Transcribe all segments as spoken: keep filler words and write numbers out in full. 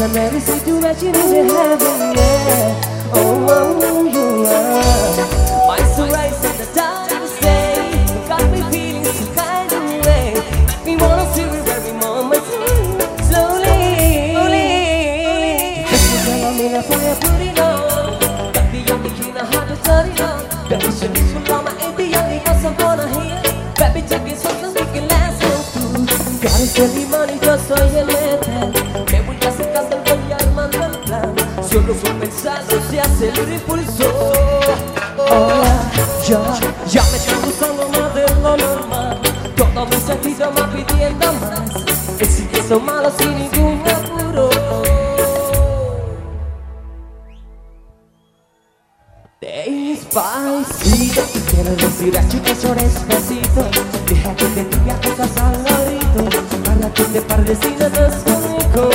I'm ready to do what you need to heaven, yeah. Oh, oh, you are my sunrise at the dawn of the day. You got me feeling some kind of way. Make me wanna feel it every moment. Slowly, slowly. Tell me the fire, put it on. Got the young bikini, hard to turn it on. Baby, show me some mama, ain't the young cause I'm gonna hear. Baby, take it something we can last on through. Gotta send me money, yo soy el metal. Me voy a sacar del gol y armando el plan. Solo con pensarlo se acelera el impulso. Oh, ya, ya me está gustando más de lo normal. Todo mi sentido me pidiendo más. Es decir que son malos sin ningún apuro. Despacito, quiero respirar que eso despacito. Deja que te diga cosas al oído, para que te pares y no estás conmigo.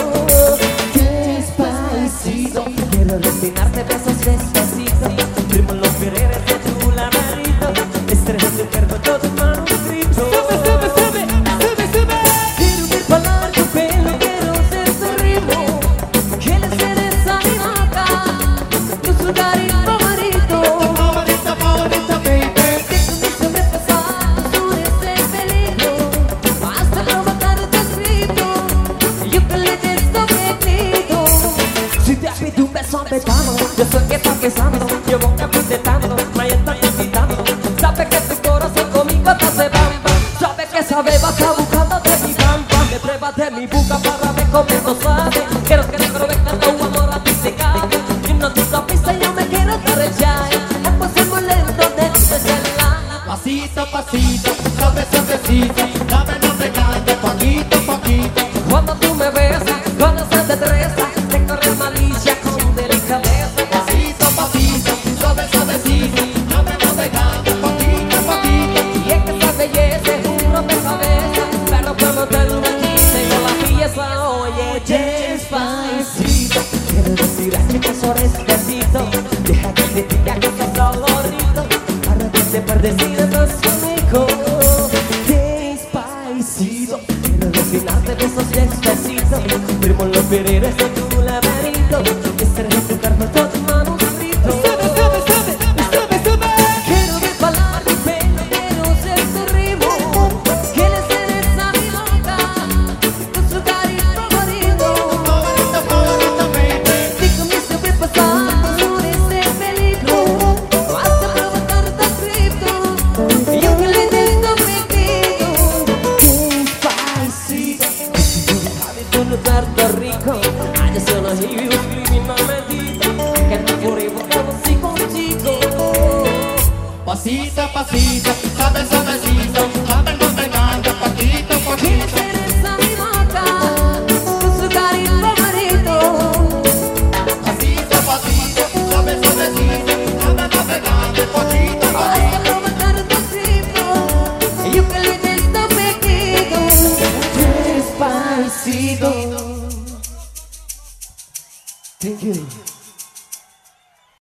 Despacito, quiero respirarte besos despacito. Primo los quereres de tu laberinto. Estrella tu cuerpo todo manuscrito. Sube, sube, sube, sube, sube. Quiero ver bailar tu pelo, quiero ser tu ritmo. Que le cedes a mi boca, tu lugares favorito. Favorita, favorita, baby. Que tú me sobrepasas, tú eres el peligro. Hasta provocar tu escrito. Yo que le des tu grito. Si te pido un beso apretado, yo soy que está pesando. Yo voy a apretando, me está invitando. Sabe que tu corazón conmigo te hace bamba. Sabe que sabe, va a estar buscando de mi campa. Me pruebas de mi boca para ver cómo esto sabe. Quiero que te provenzca tu amor a ti se cabe. Y no te sopisa, yo me quiero carrechar. Es posible lento de desvelar. Pasito, pasito, suave, suavecito. Dame, no me calles, poquito, poquito. Cuando tú me besas, cuando se te treza, te corre malicia con delicadeza. Pasito, pasito, suave, suavecito. Dame, no me calles, poquito, poquito. Y es que esa belleza es un rompecabezas, pero cuando te lo quise yo la pieza. Oye, despacito, quiero respirar que eso despacito. Deja que te diga que estás favorito, para que te perdes y no estás conmigo. Despacito, quiero refinarte besos despacito. Primo los pereres de tu laberinto. Estaré en tu carne todo tu manuscrito. Sube, sube, sube, sube, sube. Quiero ver bailar tu pelo, quiero ser tu ritmo. Que le cedes a mi boca, tu lugares favorito. Favorita, favorita, baby. Digo mi sobrepasar, tú eres el peligro. Hasta provocar tu escrito. Y yo que le des tu grito. Despacito, sabe tu lugar tan rico. Allá son los hijos criminalmente. Que no fuera buscamos así contigo. Pasito, pasito, suave, suavecito. Dame, no me calles, poquito, Que le poquito. cedes a mi boca, tus lugares favoritos. Pasito, pasito, suave, suavecito. Dame, no me calles, poquito, Hasta poquito. provocar tu escrito. Y yo que le des tu pequeño. Despacito. Thank you.